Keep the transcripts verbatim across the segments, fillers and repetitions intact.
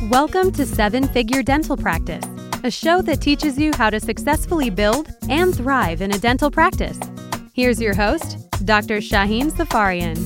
Welcome to Seven Figure Dental Practice, a show that teaches you how to successfully build and thrive in a dental practice. Here's your host, Doctor Shaheen Safarian.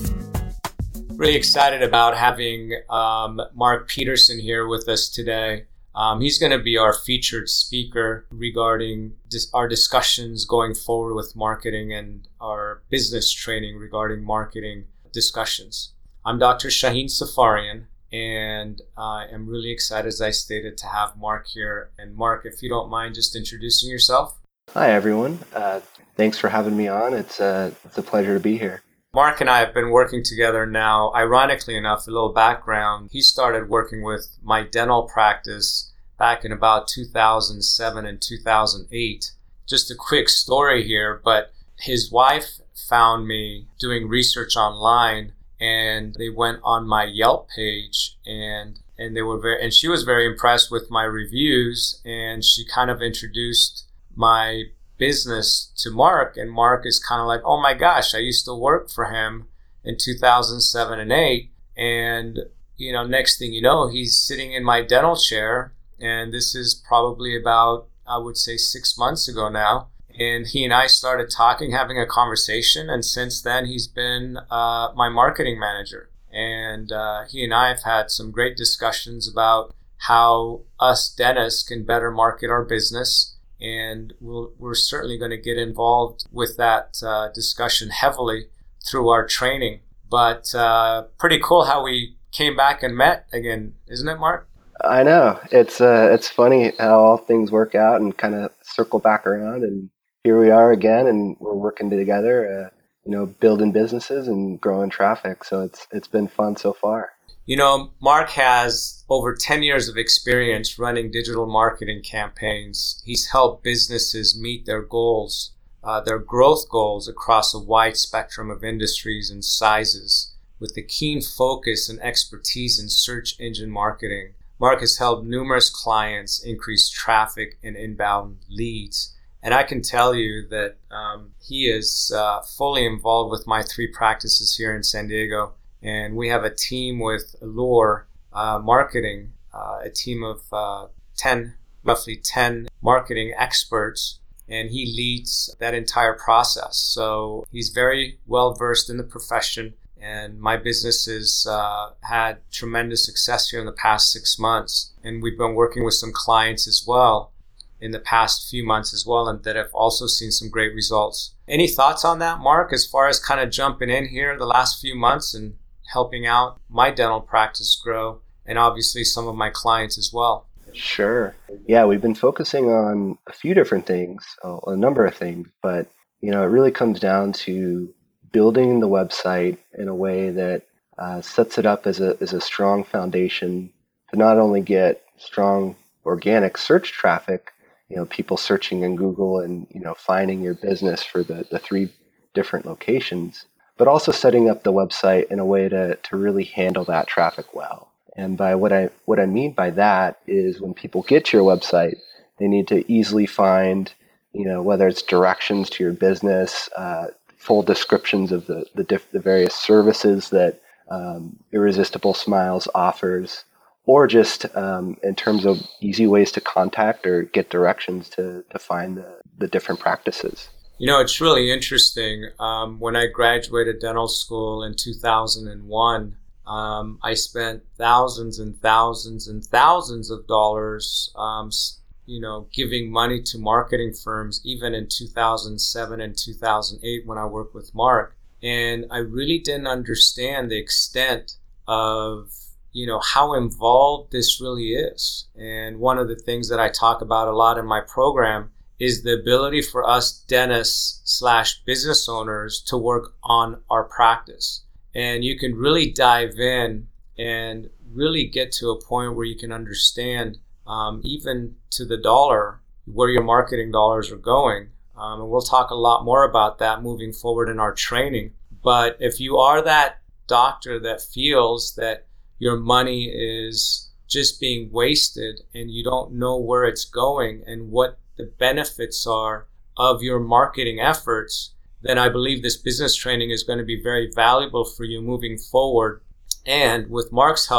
Really excited about having um, Mark Peterson here with us today. Um, he's going to be our featured speaker regarding dis- our discussions going forward with marketing and our business training regarding marketing discussions. I'm Doctor Shaheen Safarian, and I am really excited, as I stated, to have Mark here. And Mark, if you don't mind just introducing yourself. Hi, everyone. Uh, thanks for having me on. It's, uh, it's a pleasure to be here. Mark and I have been working together now. Ironically enough, a little background, he started working with my dental practice back in about two thousand seven and two thousand eight. Just a quick story here, but his wife found me doing research online, and they went on my Yelp page, and and they were very and she was very impressed with my reviews, and she kind of introduced my business to Mark, and Mark is kind of like, oh my gosh, I used to work for him in two thousand seven and eight, and you know, next thing you know, he's sitting in my dental chair, and this is probably about, I would say, six months ago now. And he and I started talking, having a conversation, and since then he's been uh, my marketing manager. And uh, he and I have had some great discussions about how us dentists can better market our business, and we'll, we're certainly going to get involved with that uh, discussion heavily through our training. But uh, pretty cool how we came back and met again, isn't it, Mark? I know. It's uh, it's funny how all things work out and kind of circle back around, and here we are again, and we're working together, uh, you know, building businesses and growing traffic. So it's it's been fun so far. You know, Mark has over ten years of experience running digital marketing campaigns. He's helped businesses meet their goals, uh, their growth goals across a wide spectrum of industries and sizes, with a keen focus and expertise in search engine marketing. Mark has helped numerous clients increase traffic and inbound leads. And I can tell you that um, he is uh, fully involved with my three practices here in San Diego. And we have a team with Allure uh, Marketing, uh, a team of uh, ten, roughly ten marketing experts. And he leads that entire process. So he's very well versed in the profession. And my business has uh, had tremendous success here in the past six months. And we've been working with some clients as well in the past few months as well, and that have also seen some great results. Any thoughts on that, Mark, as far as kind of jumping in here the last few months and helping out my dental practice grow, and obviously some of my clients as well? Sure. Yeah, we've been focusing on a few different things, a number of things, but you know, it really comes down to building the website in a way that uh, sets it up as a as a strong foundation to not only get strong organic search traffic, you know, people searching in Google and, you know, finding your business for the, the three different locations, but also setting up the website in a way to, to really handle that traffic well. And by what I what I mean by that is when people get to your website, they need to easily find, you know, whether it's directions to your business, uh, full descriptions of the the, diff- the various services that um, Irresistible Smiles offers, or just um, in terms of easy ways to contact or get directions to, to find the, the different practices. You know, it's really interesting. Um, when I graduated dental school in two thousand one, um, I spent thousands and thousands and thousands of dollars, um, you know, giving money to marketing firms, even in two thousand seven and two thousand eight when I worked with Mark. And I really didn't understand the extent of, you know, how involved this really is. And one of the things that I talk about a lot in my program is the ability for us dentists slash business owners to work on our practice. And you can really dive in and really get to a point where you can understand, um, even to the dollar, where your marketing dollars are going. Um, and we'll talk a lot more about that moving forward in our training. But if you are that doctor that feels that your money is just being wasted and you don't know where it's going and what the benefits are of your marketing efforts, then I believe this business training is going to be very valuable for you moving forward. And with Mark's help,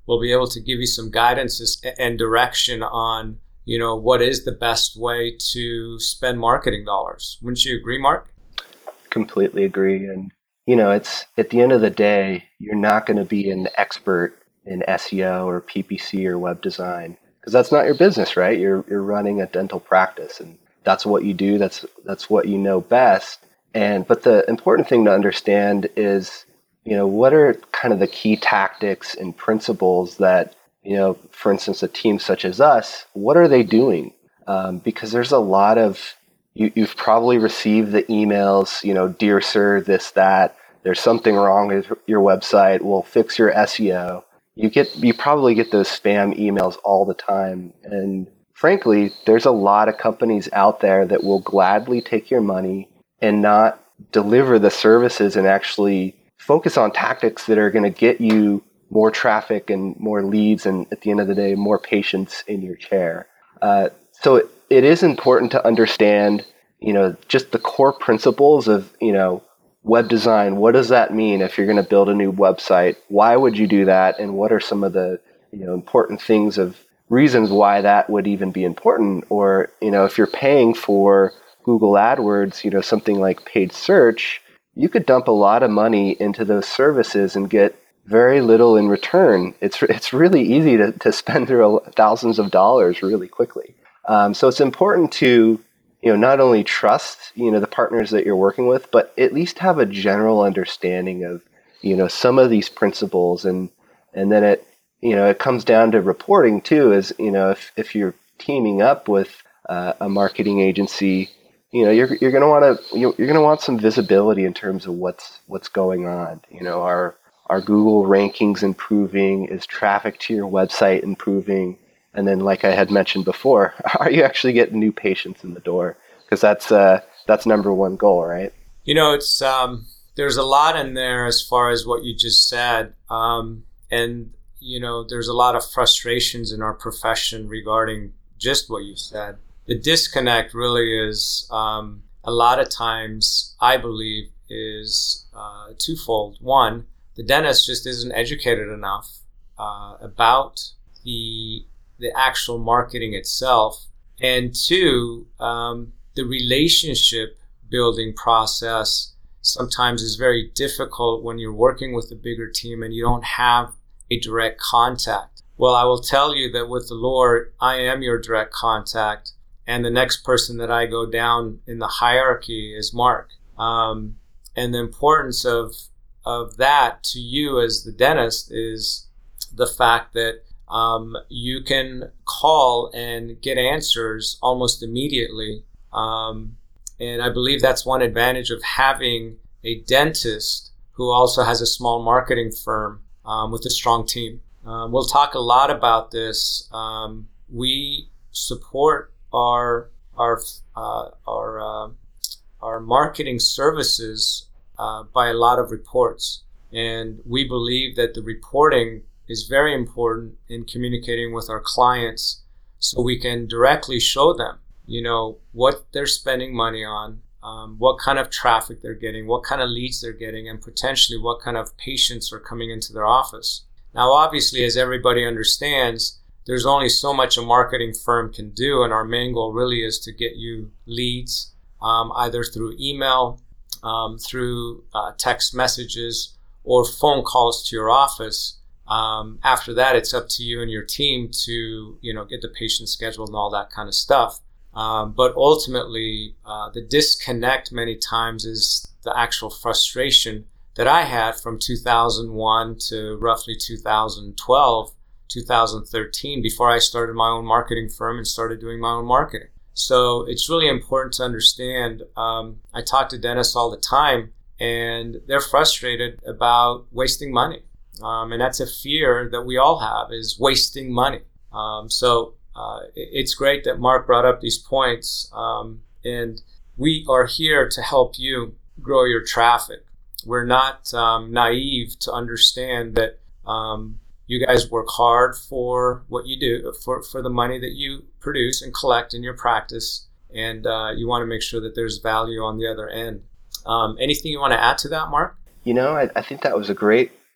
will be able to give you some guidance and direction on, you know, what is the best way to spend marketing dollars. Wouldn't you agree, Mark? Completely agree. And, you know, it's at the end of the day, you're not going to be an expert in S E O or P P C or web design, because that's not your business, right? You're you're running a dental practice, and that's what you do. That's that's what you know best. And but the important thing to understand is, you know, what are kind of the key tactics and principles that, you know, for instance, a team such as us, what are they doing? Um, because there's a lot of you, you've probably received the emails, you know, dear sir, this that. There's something wrong with your website. We'll fix your S E O. You get, you probably get those spam emails all the time. And frankly, there's a lot of companies out there that will gladly take your money and not deliver the services and actually focus on tactics that are going to get you more traffic and more leads, and at the end of the day, more patients in your chair. Uh, so it, it is important to understand, you know, just the core principles of, you know, web design. What does that mean if you're going to build a new website? Why would you do that? And what are some of the, you know, important things of reasons why that would even be important? Or, you know, if you're paying for Google AdWords, you know, something like paid search, you could dump a lot of money into those services and get very little in return. It's it's really easy to, to spend through thousands of dollars really quickly. Um, so it's important to, you know, not only trust, you know, the partners that you're working with, but at least have a general understanding of, you know, some of these principles. And, and then it, you know, it comes down to reporting too, is, you know, if, if you're teaming up with uh, a marketing agency, you know, you're, you're going to want to, you're going to want some visibility in terms of what's, what's going on. You know, are, are Google rankings improving? Is traffic to your website improving? And then, like I had mentioned before, are you actually getting new patients in the door? Because that's uh, that's number one goal, right? You know, it's um, there's a lot in there as far as what you just said, um, and you know, there's a lot of frustrations in our profession regarding just what you said. The disconnect really is um, a lot of times, I believe, is uh, twofold. One, the dentist just isn't educated enough uh, about the the actual marketing itself. And two, um, the relationship building process sometimes is very difficult when you're working with a bigger team and you don't have a direct contact. Well, I will tell you that with the Lord, I am your direct contact. And the next person that I go down in the hierarchy is Mark. Um, and the importance of, of that to you as the dentist is the fact that Um, you can call and get answers almost immediately. Um, and I believe that's one advantage of having a dentist who also has a small marketing firm um, with a strong team. Um, we'll talk a lot about this. Um, we support our our uh, our uh, our marketing services uh, by a lot of reports, and we believe that the reporting is very important in communicating with our clients so we can directly show them, you know, what they're spending money on, um, what kind of traffic they're getting, what kind of leads they're getting, and potentially what kind of patients are coming into their office. Now, obviously, as everybody understands, there's only so much a marketing firm can do, and our main goal really is to get you leads, um, either through email, um, through uh, text messages, or phone calls to your office. Um, after that, it's up to you and your team to, you know, get the patient scheduled and all that kind of stuff. Um, but ultimately, uh, the disconnect many times is the actual frustration that I had from two thousand one to roughly two thousand twelve, two thousand thirteen, before I started my own marketing firm and started doing my own marketing. So it's really important to understand. Um, I talk to dentists all the time, and they're frustrated about wasting money. Um, and that's a fear that we all have, is wasting money. Um, so uh, it's great that Mark brought up these points. Um, and we are here to help you grow your traffic. We're not um, naive to understand that um, you guys work hard for what you do, for, for the money that you produce and collect in your practice. And uh, you want to make sure that there's value on the other end. Um, anything you want to add to that, Mark? You know, I, I think that was a great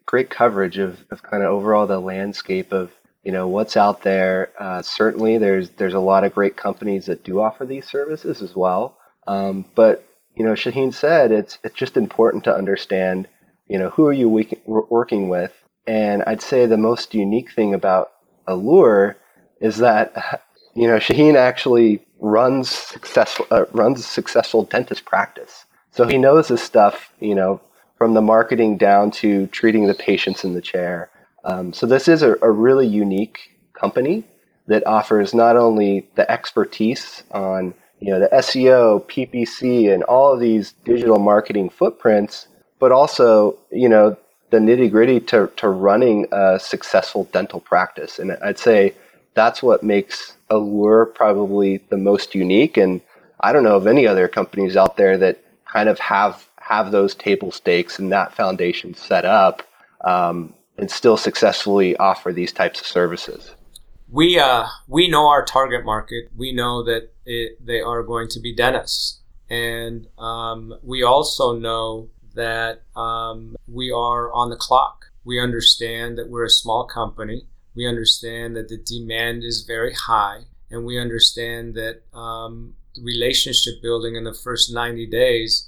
great coverage of, of kind of overall the landscape of, you know, what's out there. Uh, certainly there's there's a lot of great companies that do offer these services as well. Um, but, you know, Shaheen said it's it's just important to understand, you know, who are you we- working with? And I'd say the most unique thing about Allure is that, you know, Shaheen actually runs successful uh, runs a successful dentist practice. So he knows this stuff, you know, from the marketing down to treating the patients in the chair. Um, so this is a, a really unique company that offers not only the expertise on, you know, the S E O, P P C, and all of these digital marketing footprints, but also, you know, the nitty gritty to, to running a successful dental practice. And I'd say that's what makes Allure probably the most unique. And I don't know of any other companies out there that kind of have have those table stakes and that foundation set up um, and still successfully offer these types of services. We uh we know our target market. We know that it, they are going to be dentists, and um, we also know that um, we are on the clock. We understand that we're a small company. We understand that the demand is very high, and we understand that um, relationship building in the first ninety days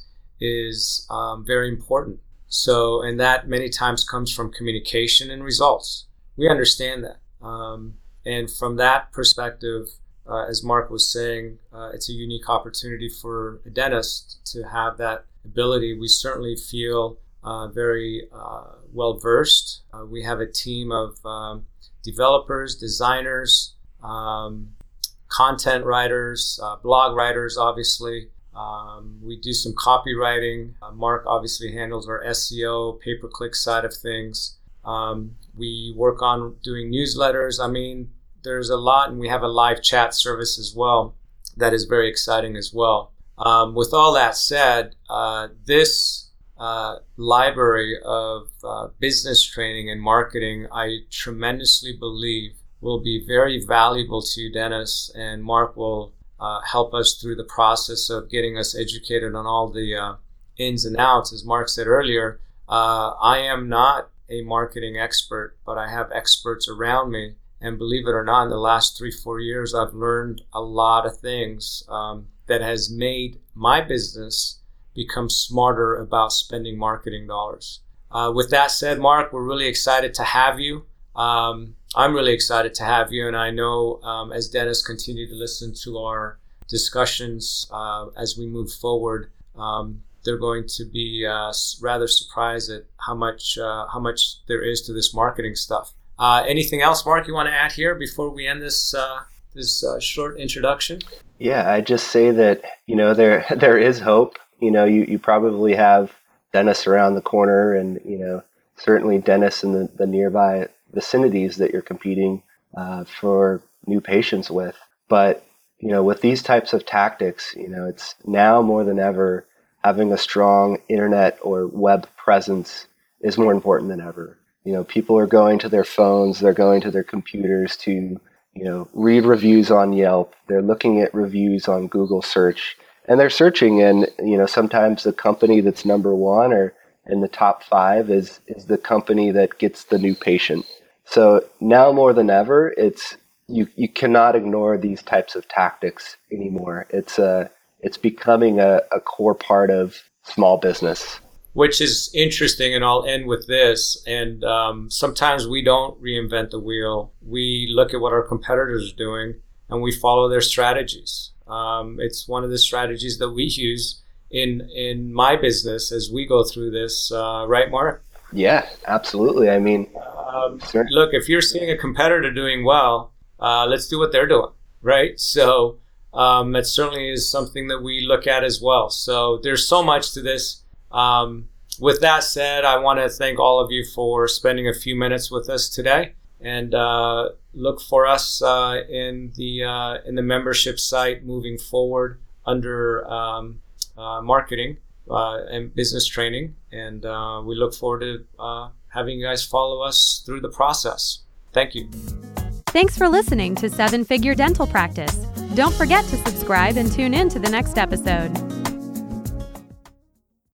is um, very important. So, and that many times comes from communication and results. We understand that. Um, and from that perspective, uh, as Mark was saying, uh, it's a unique opportunity for a dentist to have that ability. We certainly feel uh, very uh, well versed. Uh, we have a team of um, developers, designers, um, content writers, uh, blog writers, obviously. Um, we do some copywriting. Uh, Mark obviously handles our S E O, pay-per-click side of things. Um, we work on doing newsletters. I mean, there's a lot, and we have a live chat service as well that is very exciting as well. Um, with all that said, uh, this uh, library of uh, business training and marketing, I tremendously believe will be very valuable to dentists, and Mark will uh, help us through the process of getting us educated on all the uh, ins and outs. As Mark said earlier, uh, I am not a marketing expert, but I have experts around me. And believe it or not, in the last three, four years, I've learned a lot of things um, that has made my business become smarter about spending marketing dollars. Uh, with that said, Mark, we're really excited to have you. Um, I'm really excited to have you. And I know um, as dentists continue to listen to our discussions uh, as we move forward, um, they're going to be uh, rather surprised at how much uh, how much there is to this marketing stuff. Uh, anything else, Mark, you want to add here before we end this uh, this uh, short introduction? Yeah, I just say that, you know, there there is hope. You know, you, you probably have dentists around the corner, and, you know, certainly dentists in the, the nearby vicinities that you're competing uh, for new patients with. But, you know, with these types of tactics, you know, it's now more than ever, having a strong internet or web presence is more important than ever. You know, people are going to their phones, they're going to their computers to, you know, read reviews on Yelp. They're looking at reviews on Google search, and they're searching, and, you know, sometimes the company that's number one or in the top five is, is the company that gets the new patient. So now more than ever, it's, you, you cannot ignore these types of tactics anymore. It's a, it's becoming a, a core part of small business. Which is interesting, and I'll end with this. And um, sometimes we don't reinvent the wheel. We look at what our competitors are doing, and we follow their strategies. Um, it's one of the strategies that we use in in my business as we go through this. Uh, right, Mark? Yeah, absolutely. I mean, um, sure. Look, if you're seeing a competitor doing well, uh, let's do what they're doing, right? So um, that certainly is something that we look at as well. So there's so much to this. Um, with that said, I want to thank all of you for spending a few minutes with us today, and uh, look for us uh, in the uh, in the membership site moving forward under um, uh, marketing uh, and business training, and uh, we look forward to uh, having you guys follow us through the process. Thank you. Thanks for listening to Seven Figure Dental Practice. Don't forget to subscribe and tune in to the next episode.